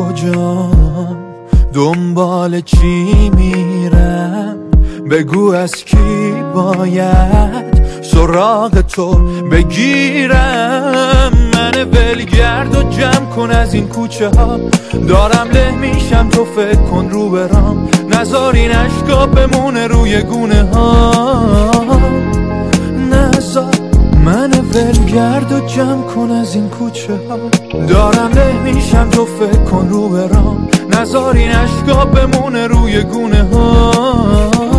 کجام، دنبال چی میرم، بگو از کی باید سراغ تو بگیرم. من ولگرد و جمع کن از این کوچه ها، دارم له میشم تو فکر کن رو برام، نذار این اشکا بمونه روی گونه ها، نذار. من ولگرد و جمع کن از این کوچه ها، دارم له میشم تو فکر کن رو برام، نذار این اشکا بمونه روی گونه ها.